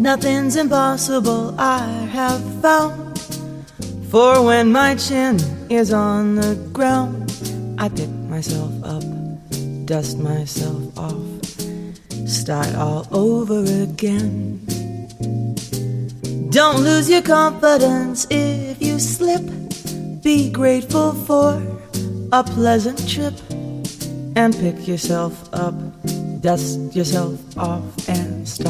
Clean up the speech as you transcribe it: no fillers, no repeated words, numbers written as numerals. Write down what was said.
Nothing's impossible, I have found. For when my chin is on the ground, I pick myself up, dust myself off, start all over again. Don't lose your confidence if you slip. Be grateful for a pleasant trip, and pick yourself up, dust yourself off, and start